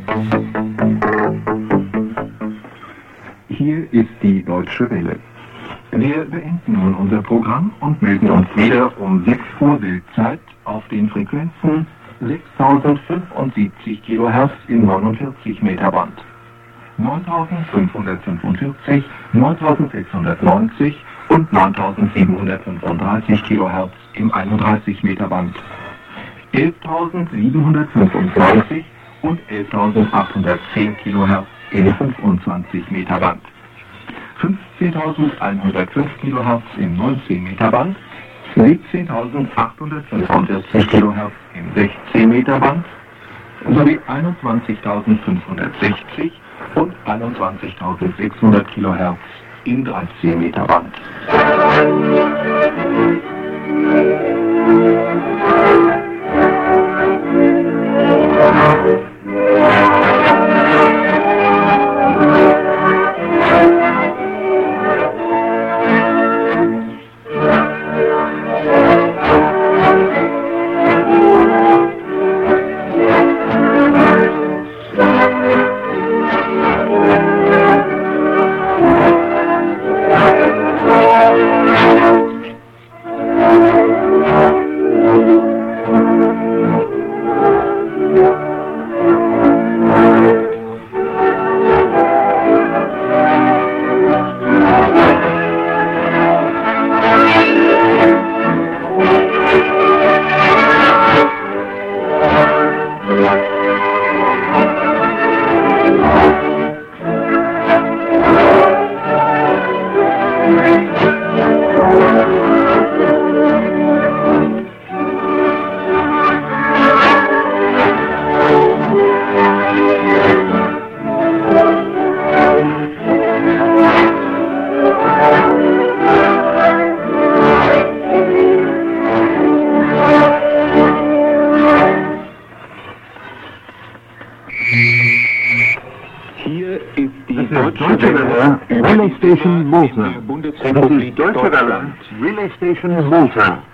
Hier ist die Deutsche Welle. Wir beenden nun unser Programm und melden uns wieder um 6 Uhr Weltzeit auf den Frequenzen 6075 kHz in 49 Meter Band, 9545, 9690 und 9735 kHz im 31 Meter Band, 11795 und 11810 kHz im 25 Meter Band, 15105 kHz im 19 Meter Band, 17.845 kHz im 16 Meter Band sowie 21.560 und 21.600 kHz im 13 Meter Band. Hier ist die Deutsche Welle, Relay Station Malta. Das ist Deutsche Welle, Relay Station Malta.